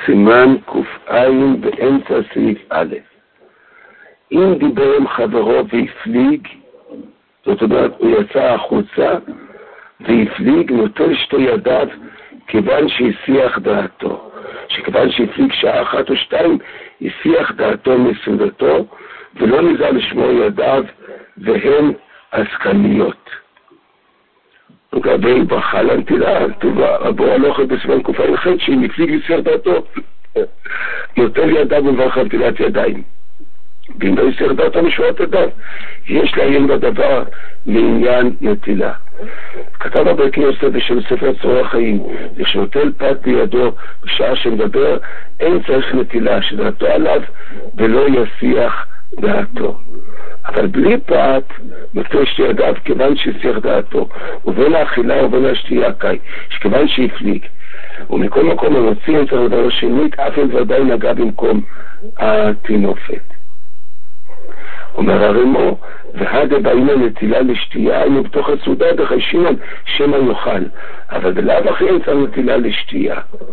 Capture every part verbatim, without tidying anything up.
סימן קופ'ין באמצע סעיף א'. אם דיבר עם חברו והפליג, זאת אומרת, הוא יצא החוצה והפליג, נוטל שתי ידיו כיוון שהסיח דעתו. שכיוון שהפליג שעה אחת או שתיים, הסיח דעתו מסעודתו, ולא נזהר לשמור ידיו, והן עסקניות. לגבי ברכה לנטילה, רבו הלוכת בסימן קופ'ין ח' שאם הפליג הסיח דעתו, נוטל ידיו ומברכה נטילת ידיים. ואם לא הסיח דעתו משורת ידיו, יש לעיין בדבר לעניין נטילה. כתב הברקי יוסף בשם ספר צורי החיים, כשנוטל פת בידו בשעה שמדבר, אין צריך נטילה שדעתו עליו ולא יסיח דעתו. אבל בלי פת נוטל שתי ידיו כיוון שהסיח דעתו, ובין האכילה ובין השתייה קי, שכיוון שהפליג. ומכל מקום המוציא את הדבר השנית, אף אם ודאי נגע במקום התינופת. אומר הרמו, והדה באים הנטילה לשתייה, היינו בתוך הסעודה דחיישינן שמא יאכל, אבל בלאו הכי אין צריך נטילה לשתייה.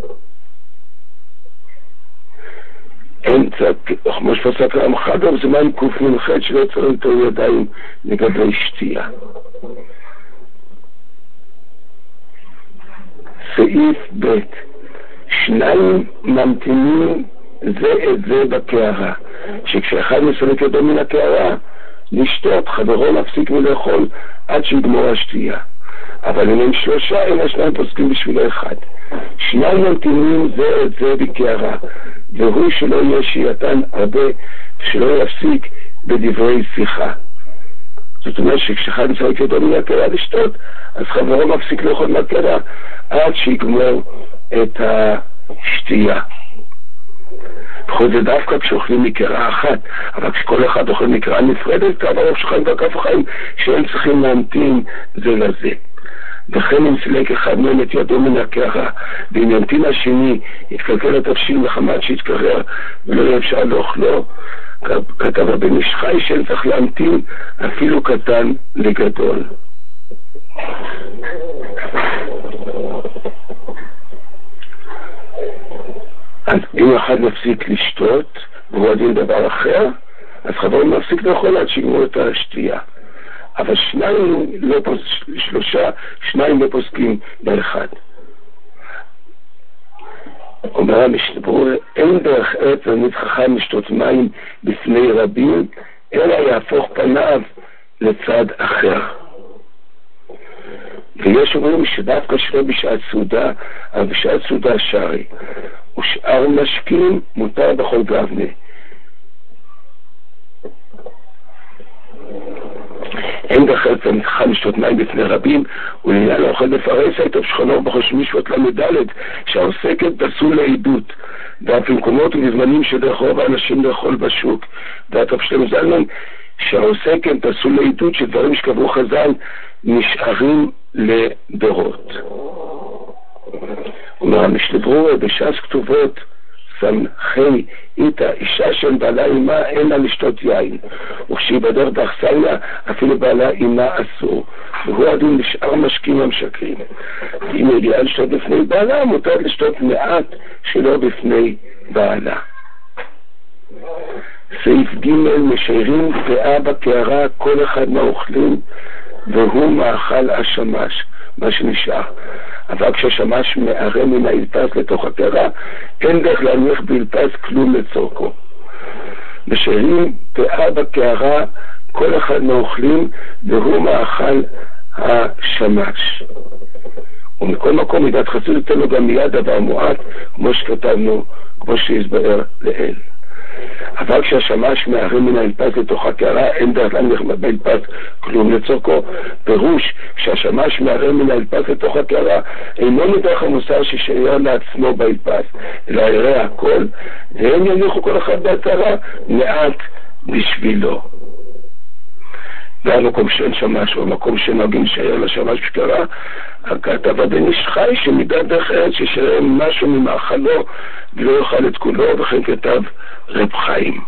אין צריך, כמו שפסק רמח"ג, זמן קמ"ח שלא צריך לטול ידיים לגבי שתייה. סעיף ב' שניים ממתינים זה את זה בקערה, שכשאחד מסלק ידו מן הקערה, לשתות, חברו מפסיק מלאכול עד שיגמור השתייה. אבל אם הם שלושה, אין השניים פוסקים בשביל אחד. שניים ממתינים זה את זה בקערה, והוא שלא יהיה שהייתן הרבה, שלא יפסיק בדברי שיחה. זאת אומרת שכשאחד מסלק ידו מן הקערה לשתות, אז חברו מפסיק לאכול מהקערה עד שיגמור את השתייה. בכל זה דווקא כשאוכלים מקערה אחת, אבל כשכל אחד אוכל מקערה נפרדת, כעבור שחיים וכף החיים שהם צריכים להמתין זה לזה. וכן אם סילק אחד מהם את ידו מן הקערה, ואם ימתין השני יתקלקל התבשיל מחמת שיתקרר ולא יהיה אפשר לאוכלו, כתב הבן איש חי שאין צריך להמתין אפילו קטן לגדול. אז אם אחד מפסיק לשתות והוא עדין דבר אחר, אז חברו מפסיק לאכול עד שיגמור את השתייה. אבל שניים לא פוס... שלושה, שניים לא פוסקים באחד. אומר המשתברור, אין דרך ארץ תלמיד חכם לשתות מים בפני רבים, אלא יהפוך פניו לצד אחר. ויש אומרים שדווקא שלא בשעת סעודה, אבל בשעת סעודה שרי. ושאר משקים מותר בכל גבנה. אין דחר תלמיד חכם לשתות מים בפני רבים, ולעניין לא אוכל בפרס הייתו שכנו בחוש משפט למדלת, שהעוסקת פסול לעדות, ואף במקומות ובזמנים שדרך רוב האנשים לאכול בשוק, ואף שלם זלמן, שהעוסקת פסול לעדות, שדברים שקבעו חז"ל נשארים לדורות. אומר המשתברור, בש"ס כתובות סמכי איתה, אישה של בעלה אימה אינה לשתות יין, וכשהיא בדרך באכסניה אפילו בעלה אימה אסור, והוא הדין לשאר משקים המשקרים. אם יגיעה לשתות בפני בעלה, מותר לשתות מעט שלא בפני בעלה. סעיף ג' משיירים פאה בקערה כל אחד מהאוכלים, והוא מאכל השמש, מה שנשאר. אבל כשהשמש מערם מן האלפס לתוך הקערה, אין דרך להניח באלפס כלום לצורכו. משיירים פאה בקערה כל אחד מהאוכלים, והוא מאכל השמש. ומכל מקום מידת חסיד ייתן לו גם מיד דבר מועט, כמו שכתבנו, כמו שהסבר לאל. אבל כשהשמש מערם מן האלפס לתוך הקערה, אין דרך להניח באלפס כלום לצורכו. פירוש, כשהשמש מערם מן האלפס לתוך הקערה, אינו מדרך המוסר ששייר לעצמו באלפס, אלא יראה הכל, והם יניחו כל אחד בהצהרה מעט בשבילו. והמקום שאין שמש, או המקום שנוהגים שייר לשמש בקערה, הכתב הבן איש חי שמידת דרך ארץ ששייר משהו ממאכלו ולא יאכל את כולו, וכן כתב רב חיים.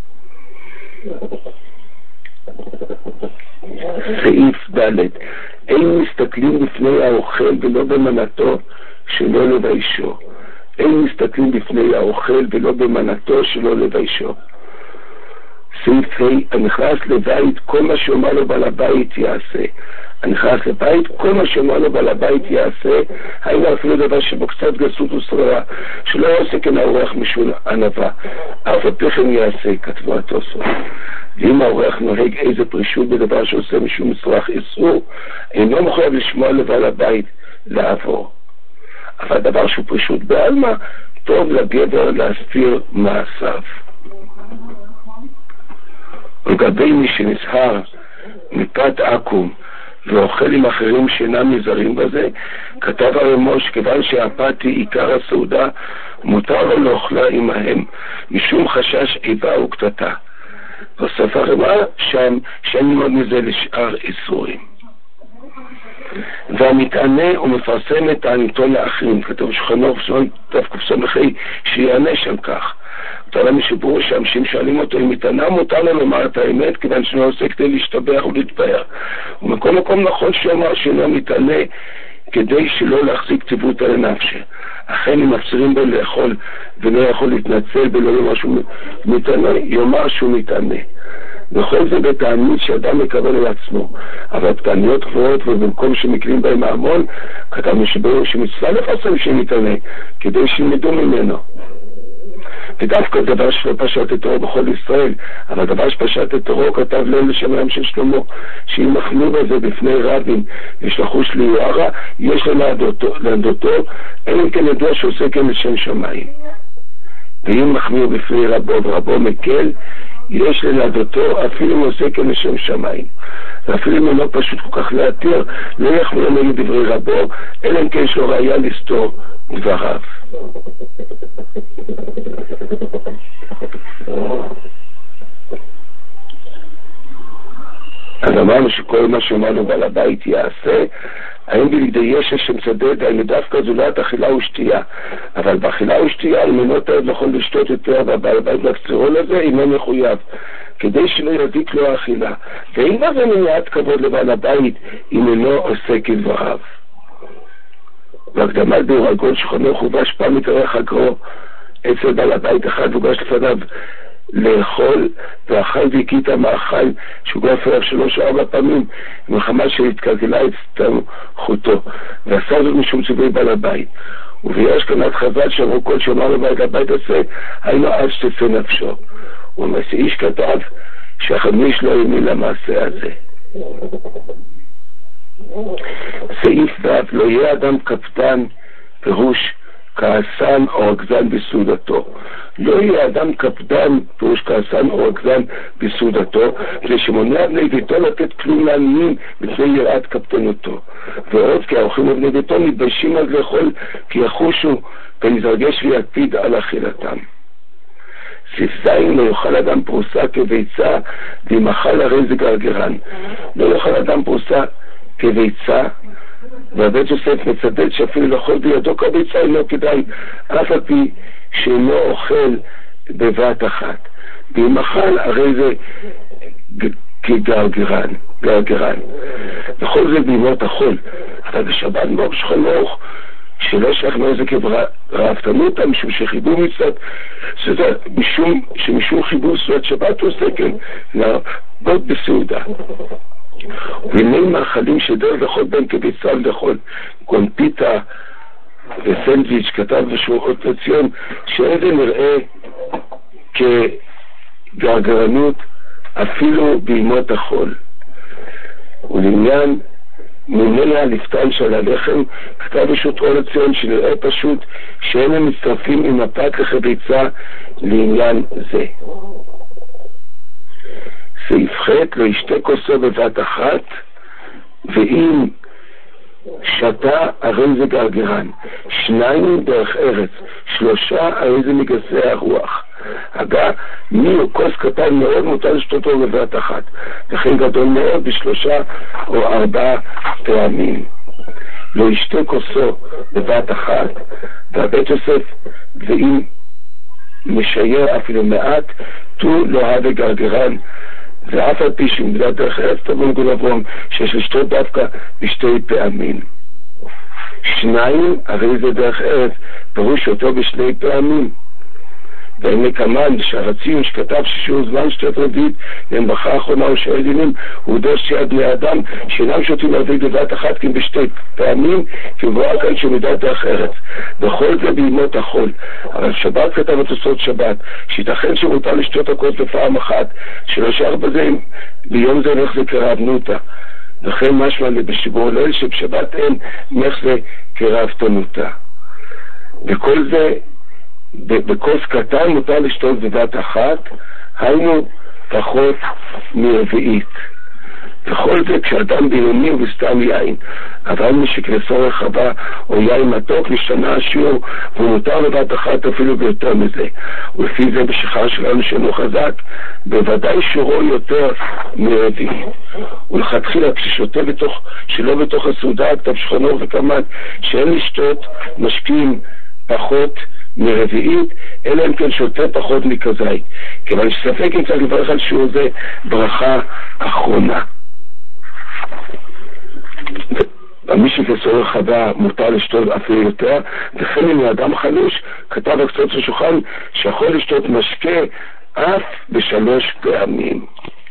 סעיף ד' אין מסתכלים לפני האוכל ולא במנתו שלא לביישו, אין מסתכלים בפני האוכל ולא במנתו שלא לביישו. סעיף ה' הנכנס לבית כל מה שאומר לו בעל הבית יעשה. הנכנס לבית כל מה שאומר לו בעל הבית יעשה, היינו אפילו דבר שבו קצת גסות ושררה, שלא יעשה כן האורח משול ענווה, אף על פי כן יעשה, כתבו התוספות. ואם האורח נוהג איזה פרישות בדבר שעושה משום מצרך איסור, אינו מחויב לשמוע לבעל הבית לעבור. אבל דבר שהוא פרישות בעלמא, טוב לגבר להסתיר מעשיו. ולגבי מי שנזהר מפת עקום ואוכל עם אחרים שאינם נזהרים בזה, כתב הרמ"א שכיוון שהפת היא עיקר הסעודה, מותר לו לאוכלה עמהם משום חשש איבה וקטטה. והוסף הרמ"א שם שאין ללמוד מזה לשאר איסורים. והמתענה ומפרסם את טענתו לאחרים, כתוב שולחן ערוך תקס"ה, שיענה שם כך. תראה משבור שאנשים שואלים אותו אם מתענה מותר לו לומר את האמת כיוון שלא עושה כדי להשתבח ולהתפאר, ומכל מקום נכון שאומר שאינו מתענה כדי שלא להחזיק ציוות על הנפש. אכן אם מפצירים בו לאכול ולא יכול להתנצל ולא לומר שהוא מתענה, יאמר שהוא מתענה. וכל זה בתענית שאדם מקבל על עצמו, אבל תעניות גבוהות ובמקום שמקרים בהם ההמון, כתב משבור שמצווה לפרסם שמתענה כדי שילמדו ממנו. ודווקא דבר שלא פשט את תורו בכל ישראל, אבל דבר שפשט את תורו כתב ליל לשמיים של שלמה, שאם מחנו בזה בפני רבים ושלחו שליוערה, יש לנדותו, אין אם כן ידוע שעושה כן לשם שמיים. ואם מחנו בפני רבו ורבו מקל, יש לנדותו אפילו אם עושה כן לשם שמיים. ואפילו אם אינו פשוט כל כך להתיר, לא יחמיר ממנו דברי רבו, אלא אם כן יש לו ראיה לסתור דבריו. אז אמרנו שכל מה שאומרנו בעל הבית יעשה, האם בלגדי יש השם צדד, האם דווקא זולת אכילה ושתייה, אבל באכילה ושתייה אם אינו תעד נכון לשתות יותר, והבעל הבית לקצירון הזה אינו מחויב, כדי שלא יזיק לו האכילה. ואם מה זה מניעת כבוד לבעל הבית אם אינו עושה כדבריו. והקדמת ביאור הגול שולחן חובש פעם מתארך הגרו אצל בעל הבית אחד והוגש לפניו לאכול, ואכל והקיא את המאכל שהוגש עליו שלוש או ארבע פעמים מלחמה שהתקלקלה את חוטו, ועשה זאת משום ציווי בעל הבית. וביש קנת חז"ל שאמרו כל שאומר לבעל הבית הזה היינו עד שתצא נפשו. ומעשה איש כתב שהחמיש לא האמין למעשה הזה. סעיף ו' לא יהיה אדם קפדן, פירוש כעסן או רגזן בסעודתו. לא יהיה אדם קפדן, פירוש כעסן או רגזן בסעודתו, כדי שמונע בני ביתו לתת כלום לעניים מפני יראת קפדנותו. ועוד כי האורחים ובני ביתו מתביישים אז לאכול כי יחושו ונזרגש ויקפיד על אכילתם. סעיף ז' לא יאכל אדם פרוסה כביצה, ואם אכל הרי זה גרגרן. לא יאכל אדם פרוסה כביצה, והבית יוסף מצדד שאפילו לאכול בידו כביצה אינו כדאי, אף על פי שאינו אוכל בבת אחת. ואם אכל הרי זה כגרגרן, גרגרן. וכל זה בימות החול, אבל בשבת באור שולחן ערוך שלא שייך נזק רעבתנותא, משום שחיבור מצוות, שזה משום שמשום חיבור סעודת שבת עושה כן להרבות בסעודה. והנה מאכלים שדרך לאכול בהם כביצה לאכול קונפיטה וסנדוויץ', כתב בשורות לציון שאין זה נראה כגרגרנות אפילו בימות החול. ולעניין מוני הלפתן של הלחם, כתב בשורות לציון שנראה פשוט שאין הם מצטרפים עם הפת לחביצה לעניין זה. סעיף ח' לא ישתה כוסו בבת אחת, ואם שתה הרי זה גרגרן, שניים דרך ארץ, שלושה הרי זה מגסי הרוח. הגה מי הוא כוס קטן מאוד מותר לשתותו בבת אחת, לכן גדול מאוד בשלושה או ארבעה פעמים. לא ישתה כוסו בבת אחת, והבית יוסף ואם משייר אפילו מעט תו לא הווה גרגרן, ואף על פי שמדעת דרך ארץ תבון גול אברום שיש לשתות דווקא בשתי פעמים. שניים, הרי זה דרך ארץ, פירוש אותו בשני פעמים. והנה כמן שהרציון שכתב ששיעור זמן שתת רביעית להם ברכה האחרונה או שאל דינים הוא דור שיד בני אדם שאינם שותים ערבית בבת אחת כי בשתי פעמים כי מבואר כאן שמידת דרך ארץ וכל זה בימות החול. אבל שבת כתב התוספות שבת שייתכן שמותר לשתות הכוס בפעם אחת שלא שייך בזה ביום זה נח זה כרעבנותה לכן משמע בשיבור ליל שבשבת אין נח זה כרעבתנותה וכל זה בכוס קטן מותר לשתות בבת אחת, היינו פחות מרביעית. וכל זה כשאדם בינוני ובסתם יין. אבל מי שכנסו רחבה או יין מתוק משתנה השיעור, והוא מותר בבת אחת אפילו ביותר מזה. ולפי זה בשחר שלנו שאינו חזק, בוודאי שיעורו יותר מרביעית. ולכתחילה כששותה בתוך, שלא בתוך הסעודה, כתב שכנו וכמת, שאין לשתות משקים פחות מרביעית, אלא אם כן שותה פחות מכזית. כיוון שספק אם צריך לברך על שיעור זה ברכה אחרונה. ומי שכסו רחבה מותר לשתות אפילו יותר, וכן אם האדם חלוש, כתב הקצות השולחן שיכול לשתות משקה אף בשלוש פעמים.